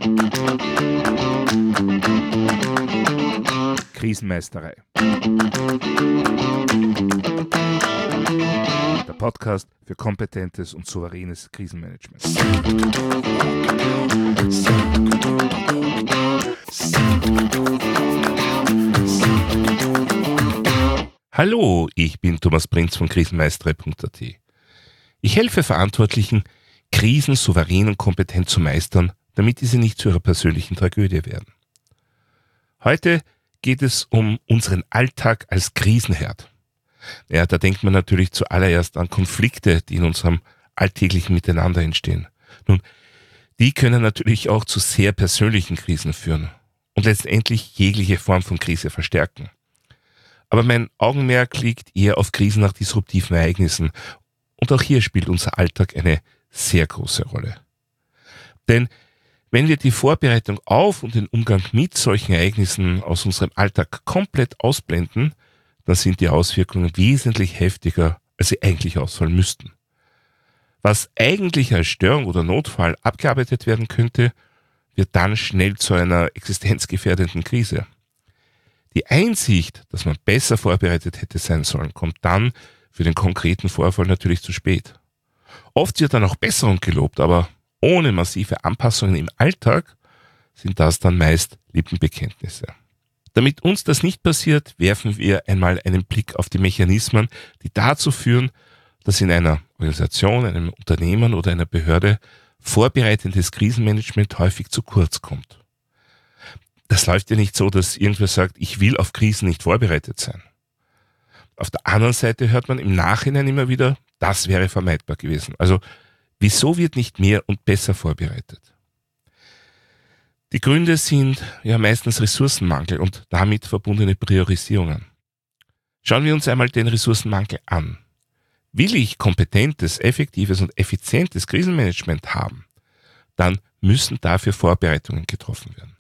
Krisenmeisterei. Der Podcast für kompetentes und souveränes Krisenmanagement. Hallo, ich bin Thomas Prinz von krisenmeisterei.at. Ich helfe Verantwortlichen, Krisen souverän und kompetent zu meistern, damit diese nicht zu ihrer persönlichen Tragödie werden. Heute geht es um unseren Alltag als Krisenherd. Ja, da denkt man natürlich zuallererst an Konflikte, die in unserem alltäglichen Miteinander entstehen. Nun, die können natürlich auch zu sehr persönlichen Krisen führen und letztendlich jegliche Form von Krise verstärken. Aber mein Augenmerk liegt eher auf Krisen nach disruptiven Ereignissen und auch hier spielt unser Alltag eine sehr große Rolle. Denn wenn wir die Vorbereitung auf und den Umgang mit solchen Ereignissen aus unserem Alltag komplett ausblenden, dann sind die Auswirkungen wesentlich heftiger, als sie eigentlich ausfallen müssten. Was eigentlich als Störung oder Notfall abgearbeitet werden könnte, wird dann schnell zu einer existenzgefährdenden Krise. Die Einsicht, dass man besser vorbereitet hätte sein sollen, kommt dann für den konkreten Vorfall natürlich zu spät. Oft wird dann auch Besserung gelobt, aber ohne massive Anpassungen im Alltag sind das dann meist Lippenbekenntnisse. Damit uns das nicht passiert, werfen wir einmal einen Blick auf die Mechanismen, die dazu führen, dass in einer Organisation, einem Unternehmen oder einer Behörde vorbereitendes Krisenmanagement häufig zu kurz kommt. Das läuft ja nicht so, dass irgendwer sagt, ich will auf Krisen nicht vorbereitet sein. Auf der anderen Seite hört man im Nachhinein immer wieder, das wäre vermeidbar gewesen. Also wieso wird nicht mehr und besser vorbereitet? Die Gründe sind ja meistens Ressourcenmangel und damit verbundene Priorisierungen. Schauen wir uns einmal den Ressourcenmangel an. Will ich kompetentes, effektives und effizientes Krisenmanagement haben, dann müssen dafür Vorbereitungen getroffen werden.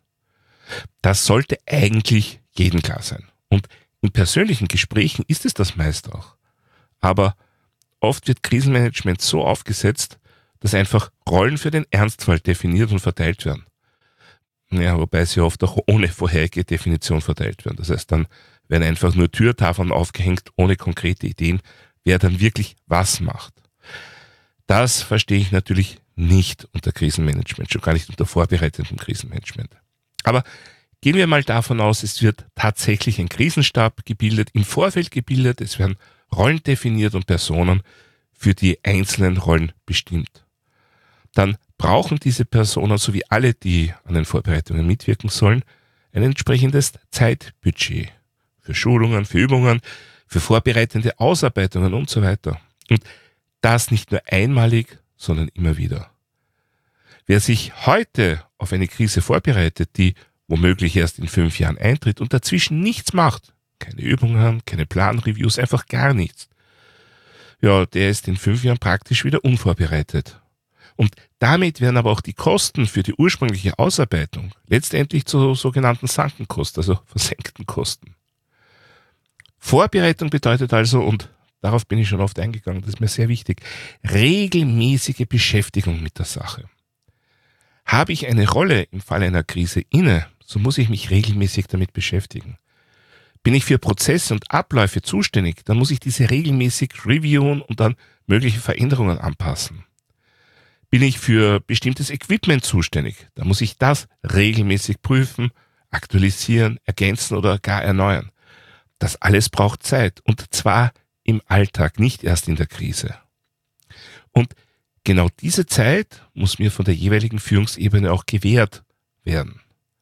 Das sollte eigentlich jedem klar sein. Und in persönlichen Gesprächen ist es das meist auch. Aber oft wird Krisenmanagement so aufgesetzt, dass einfach Rollen für den Ernstfall definiert und verteilt werden. Ja, wobei sie oft auch ohne vorherige Definition verteilt werden. Das heißt, dann werden einfach nur Türtafeln aufgehängt, ohne konkrete Ideen, wer dann wirklich was macht. Das verstehe ich natürlich nicht unter Krisenmanagement, schon gar nicht unter vorbereitendem Krisenmanagement. Aber gehen wir mal davon aus, es wird tatsächlich ein Krisenstab gebildet, im Vorfeld gebildet, es werden Rollen definiert und Personen für die einzelnen Rollen bestimmt. Dann brauchen diese Personen sowie alle, die an den Vorbereitungen mitwirken sollen, ein entsprechendes Zeitbudget für Schulungen, für Übungen, für vorbereitende Ausarbeitungen und so weiter. Und das nicht nur einmalig, sondern immer wieder. Wer sich heute auf eine Krise vorbereitet, die womöglich erst in 5 Jahren eintritt und dazwischen nichts macht, keine Übungen, keine Planreviews, einfach gar nichts, ja, der ist in 5 Jahren praktisch wieder unvorbereitet. Und damit werden aber auch die Kosten für die ursprüngliche Ausarbeitung letztendlich zu sogenannten Sunken-Kosten, also versenkten Kosten. Vorbereitung bedeutet also, und darauf bin ich schon oft eingegangen, das ist mir sehr wichtig, regelmäßige Beschäftigung mit der Sache. Habe ich eine Rolle im Fall einer Krise inne, so muss ich mich regelmäßig damit beschäftigen. Bin ich für Prozesse und Abläufe zuständig, dann muss ich diese regelmäßig reviewen und dann mögliche Veränderungen anpassen. Bin ich für bestimmtes Equipment zuständig, dann muss ich das regelmäßig prüfen, aktualisieren, ergänzen oder gar erneuern. Das alles braucht Zeit und zwar im Alltag, nicht erst in der Krise. Und genau diese Zeit muss mir von der jeweiligen Führungsebene auch gewährt werden.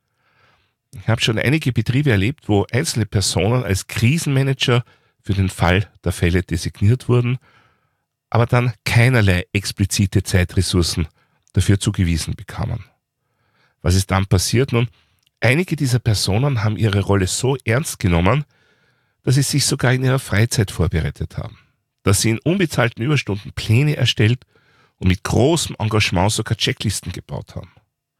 Ich habe schon einige Betriebe erlebt, wo einzelne Personen als Krisenmanager für den Fall der Fälle designiert wurden, aber dann keinerlei explizite Zeitressourcen dafür zugewiesen bekamen. Was ist dann passiert? Nun, einige dieser Personen haben ihre Rolle so ernst genommen, dass sie sich sogar in ihrer Freizeit vorbereitet haben. Dass sie in unbezahlten Überstunden Pläne erstellt und mit großem Engagement sogar Checklisten gebaut haben.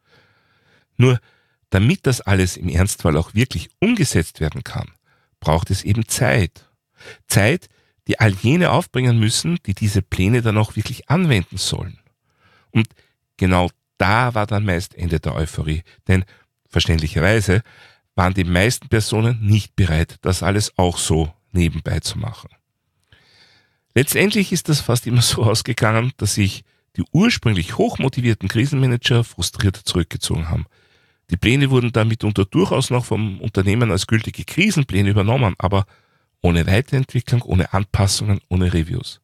Nur damit das alles im Ernstfall auch wirklich umgesetzt werden kann, braucht es eben Zeit. Zeit, die all jene aufbringen müssen, die diese Pläne dann auch wirklich anwenden sollen. Und genau da war dann meist Ende der Euphorie. Denn verständlicherweise waren die meisten Personen nicht bereit, das alles auch so nebenbei zu machen. Letztendlich ist das fast immer so ausgegangen, dass sich die ursprünglich hochmotivierten Krisenmanager frustriert zurückgezogen haben. Die Pläne wurden dann mitunter durchaus noch vom Unternehmen als gültige Krisenpläne übernommen, aber ohne Weiterentwicklung, ohne Anpassungen, ohne Reviews.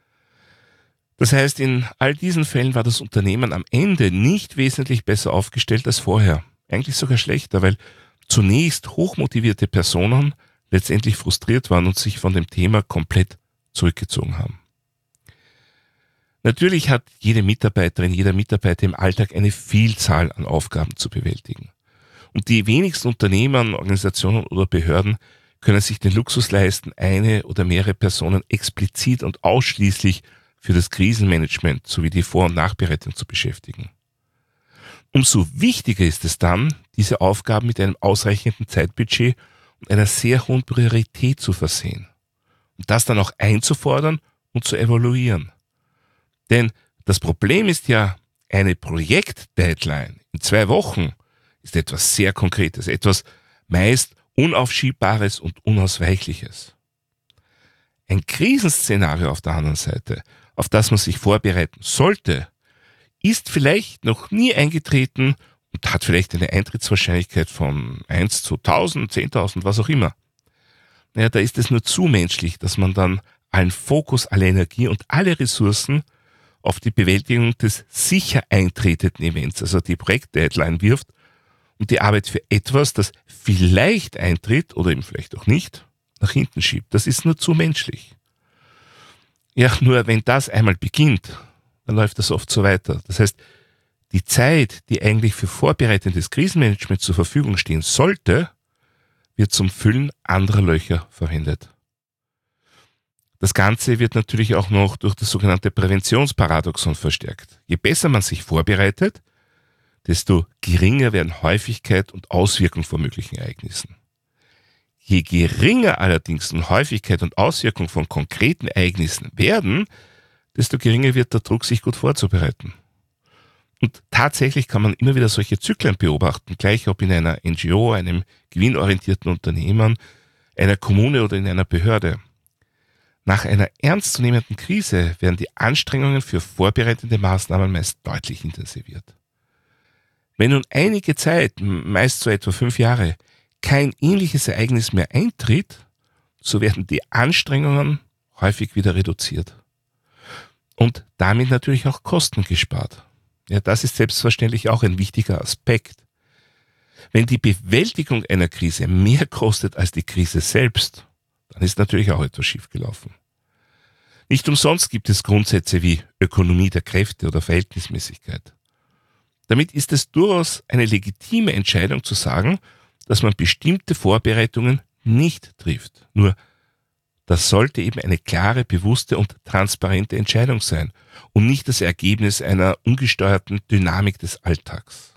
Das heißt, in all diesen Fällen war das Unternehmen am Ende nicht wesentlich besser aufgestellt als vorher. Eigentlich sogar schlechter, weil zunächst hochmotivierte Personen letztendlich frustriert waren und sich von dem Thema komplett zurückgezogen haben. Natürlich hat jede Mitarbeiterin, jeder Mitarbeiter im Alltag eine Vielzahl an Aufgaben zu bewältigen. Und die wenigsten Unternehmen, Organisationen oder Behörden können sich den Luxus leisten, eine oder mehrere Personen explizit und ausschließlich für das Krisenmanagement sowie die Vor- und Nachbereitung zu beschäftigen. Umso wichtiger ist es dann, diese Aufgaben mit einem ausreichenden Zeitbudget und einer sehr hohen Priorität zu versehen. Und das dann auch einzufordern und zu evaluieren. Denn das Problem ist ja, eine Projektdeadline in 2 Wochen ist etwas sehr Konkretes, etwas meist Unaufschiebbares und Unausweichliches. Ein Krisenszenario auf der anderen Seite, auf das man sich vorbereiten sollte, ist vielleicht noch nie eingetreten und hat vielleicht eine Eintrittswahrscheinlichkeit von 1 zu 1000, 10.000, was auch immer. Naja, da ist es nur zu menschlich, dass man dann allen Fokus, alle Energie und alle Ressourcen auf die Bewältigung des sicher eintretenden Events, also die Projektdeadline wirft und die Arbeit für etwas, das vielleicht eintritt oder eben vielleicht auch nicht, nach hinten schiebt. Das ist nur zu menschlich. Ja, nur wenn das einmal beginnt, dann läuft das oft so weiter. Das heißt, die Zeit, die eigentlich für vorbereitendes Krisenmanagement zur Verfügung stehen sollte, wird zum Füllen anderer Löcher verwendet. Das Ganze wird natürlich auch noch durch das sogenannte Präventionsparadoxon verstärkt. Je besser man sich vorbereitet, desto geringer werden Häufigkeit und Auswirkung von möglichen Ereignissen. Je geringer allerdings die Häufigkeit und Auswirkung von konkreten Ereignissen werden, desto geringer wird der Druck, sich gut vorzubereiten. Und tatsächlich kann man immer wieder solche Zyklen beobachten, gleich ob in einer NGO, einem gewinnorientierten Unternehmen, einer Kommune oder in einer Behörde. Nach einer ernstzunehmenden Krise werden die Anstrengungen für vorbereitende Maßnahmen meist deutlich intensiviert. Wenn nun einige Zeit, meist so etwa 5 Jahre, kein ähnliches Ereignis mehr eintritt, so werden die Anstrengungen häufig wieder reduziert. Und damit natürlich auch Kosten gespart. Ja, das ist selbstverständlich auch ein wichtiger Aspekt. Wenn die Bewältigung einer Krise mehr kostet als die Krise selbst, dann ist natürlich auch etwas schiefgelaufen. Nicht umsonst gibt es Grundsätze wie Ökonomie der Kräfte oder Verhältnismäßigkeit. Damit ist es durchaus eine legitime Entscheidung zu sagen, dass man bestimmte Vorbereitungen nicht trifft. Nur, das sollte eben eine klare, bewusste und transparente Entscheidung sein und nicht das Ergebnis einer ungesteuerten Dynamik des Alltags.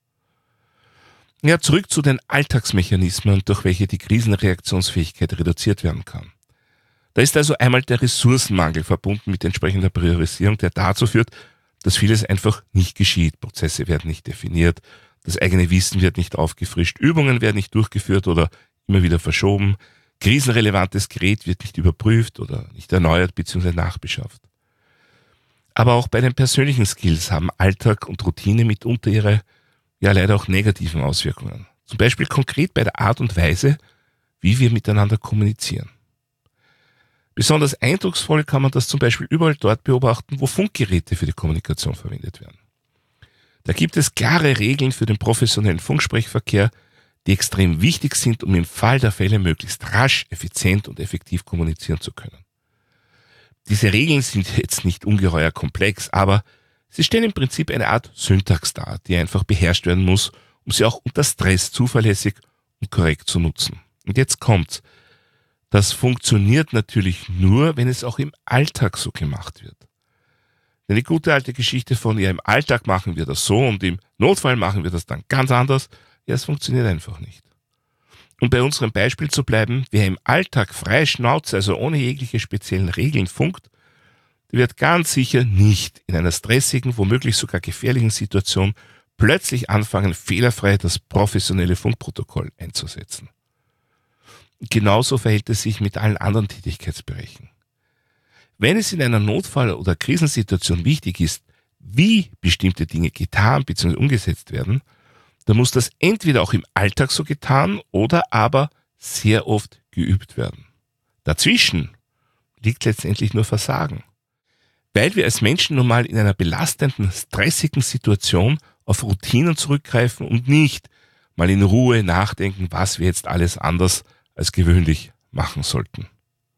Ja, zurück zu den Alltagsmechanismen, durch welche die Krisenreaktionsfähigkeit reduziert werden kann. Da ist also einmal der Ressourcenmangel verbunden mit entsprechender Priorisierung, der dazu führt, dass vieles einfach nicht geschieht. Prozesse werden nicht definiert, das eigene Wissen wird nicht aufgefrischt, Übungen werden nicht durchgeführt oder immer wieder verschoben, krisenrelevantes Gerät wird nicht überprüft oder nicht erneuert bzw. nachbeschafft. Aber auch bei den persönlichen Skills haben Alltag und Routine mitunter ihre, ja leider auch negativen Auswirkungen. Zum Beispiel konkret bei der Art und Weise, wie wir miteinander kommunizieren. Besonders eindrucksvoll kann man das zum Beispiel überall dort beobachten, wo Funkgeräte für die Kommunikation verwendet werden. Da gibt es klare Regeln für den professionellen Funksprechverkehr, die extrem wichtig sind, um im Fall der Fälle möglichst rasch, effizient und effektiv kommunizieren zu können. Diese Regeln sind jetzt nicht ungeheuer komplex, aber sie stellen im Prinzip eine Art Syntax dar, die einfach beherrscht werden muss, um sie auch unter Stress zuverlässig und korrekt zu nutzen. Und jetzt kommt's. Das funktioniert natürlich nur, wenn es auch im Alltag so gemacht wird. Denn die gute alte Geschichte von, ja, im Alltag machen wir das so und im Notfall machen wir das dann ganz anders, ja, es funktioniert einfach nicht. Um bei unserem Beispiel zu bleiben, wer im Alltag frei Schnauze, also ohne jegliche speziellen Regeln funkt, der wird ganz sicher nicht in einer stressigen, womöglich sogar gefährlichen Situation plötzlich anfangen, fehlerfrei das professionelle Funkprotokoll einzusetzen. Genauso verhält es sich mit allen anderen Tätigkeitsbereichen. Wenn es in einer Notfall- oder Krisensituation wichtig ist, wie bestimmte Dinge getan bzw. umgesetzt werden, dann muss das entweder auch im Alltag so getan oder aber sehr oft geübt werden. Dazwischen liegt letztendlich nur Versagen. Weil wir als Menschen nun mal in einer belastenden, stressigen Situation auf Routinen zurückgreifen und nicht mal in Ruhe nachdenken, was wir jetzt alles anders als gewöhnlich machen sollten.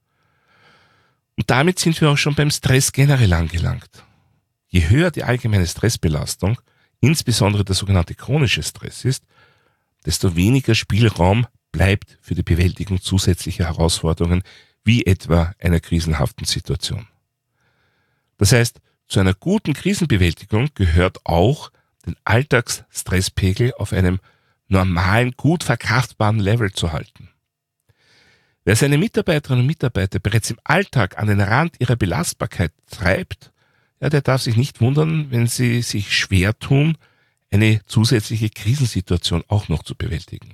Und damit sind wir auch schon beim Stress generell angelangt. Je höher die allgemeine Stressbelastung, insbesondere der sogenannte chronische Stress ist, desto weniger Spielraum bleibt für die Bewältigung zusätzlicher Herausforderungen, wie etwa einer krisenhaften Situation. Das heißt, zu einer guten Krisenbewältigung gehört auch, den Alltagsstresspegel auf einem normalen, gut verkraftbaren Level zu halten. Wer seine Mitarbeiterinnen und Mitarbeiter bereits im Alltag an den Rand ihrer Belastbarkeit treibt, ja, der darf sich nicht wundern, wenn sie sich schwer tun, eine zusätzliche Krisensituation auch noch zu bewältigen.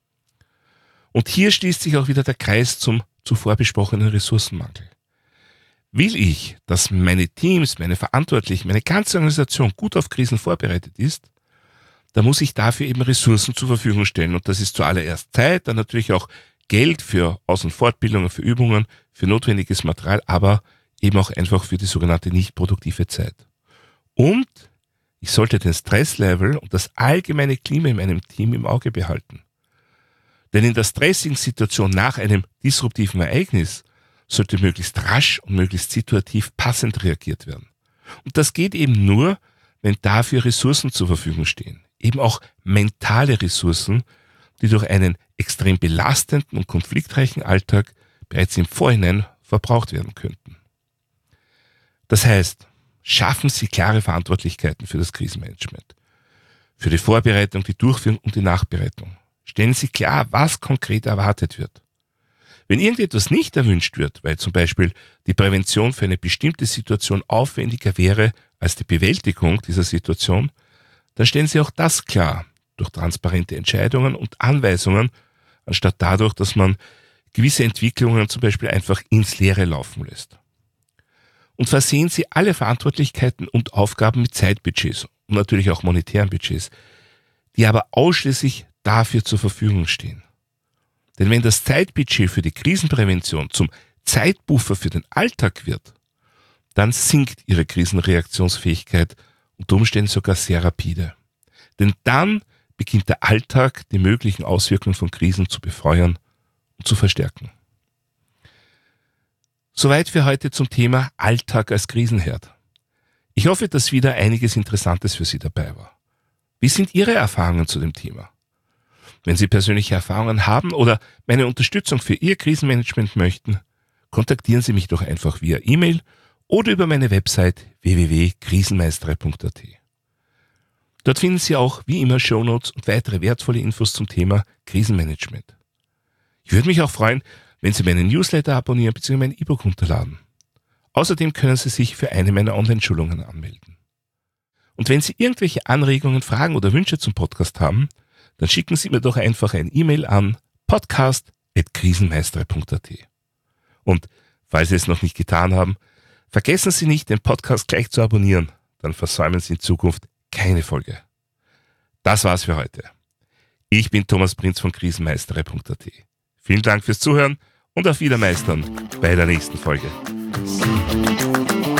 Und hier schließt sich auch wieder der Kreis zum zuvor besprochenen Ressourcenmangel. Will ich, dass meine Teams, meine Verantwortlichen, meine ganze Organisation gut auf Krisen vorbereitet ist, dann muss ich dafür eben Ressourcen zur Verfügung stellen. Und das ist zuallererst Zeit, dann natürlich auch Geld für Aus- und Fortbildungen, für Übungen, für notwendiges Material, aber eben auch einfach für die sogenannte nicht produktive Zeit. Und ich sollte den Stresslevel und das allgemeine Klima in meinem Team im Auge behalten. Denn in der stressigen Situation nach einem disruptiven Ereignis sollte möglichst rasch und möglichst situativ passend reagiert werden. Und das geht eben nur, wenn dafür Ressourcen zur Verfügung stehen. Eben auch mentale Ressourcen, die durch einen extrem belastenden und konfliktreichen Alltag bereits im Vorhinein verbraucht werden könnten. Das heißt, schaffen Sie klare Verantwortlichkeiten für das Krisenmanagement, für die Vorbereitung, die Durchführung und die Nachbereitung. Stellen Sie klar, was konkret erwartet wird. Wenn irgendetwas nicht erwünscht wird, weil zum Beispiel die Prävention für eine bestimmte Situation aufwendiger wäre als die Bewältigung dieser Situation, dann stellen Sie auch das klar durch transparente Entscheidungen und Anweisungen, anstatt dadurch, dass man gewisse Entwicklungen zum Beispiel einfach ins Leere laufen lässt. Und versehen Sie alle Verantwortlichkeiten und Aufgaben mit Zeitbudgets und natürlich auch monetären Budgets, die aber ausschließlich dafür zur Verfügung stehen. Denn wenn das Zeitbudget für die Krisenprävention zum Zeitbuffer für den Alltag wird, dann sinkt Ihre Krisenreaktionsfähigkeit unter Umständen sogar sehr rapide. Denn dann beginnt der Alltag, die möglichen Auswirkungen von Krisen zu befeuern und zu verstärken. Soweit für heute zum Thema Alltag als Krisenherd. Ich hoffe, dass wieder einiges Interessantes für Sie dabei war. Wie sind Ihre Erfahrungen zu dem Thema? Wenn Sie persönliche Erfahrungen haben oder meine Unterstützung für Ihr Krisenmanagement möchten, kontaktieren Sie mich doch einfach via E-Mail oder über meine Website www.krisenmeistere.at. Dort finden Sie auch wie immer Shownotes und weitere wertvolle Infos zum Thema Krisenmanagement. Ich würde mich auch freuen, wenn Sie meinen Newsletter abonnieren bzw. mein E-Book runterladen. Außerdem können Sie sich für eine meiner Online-Schulungen anmelden. Und wenn Sie irgendwelche Anregungen, Fragen oder Wünsche zum Podcast haben, dann schicken Sie mir doch einfach ein E-Mail an podcast@krisenmeistere.at. Und falls Sie es noch nicht getan haben, vergessen Sie nicht, den Podcast gleich zu abonnieren, dann versäumen Sie in Zukunft keine Folge. Das war's für heute. Ich bin Thomas Prinz von krisenmeistere.at. Vielen Dank fürs Zuhören und auf Wiedermeistern bei der nächsten Folge.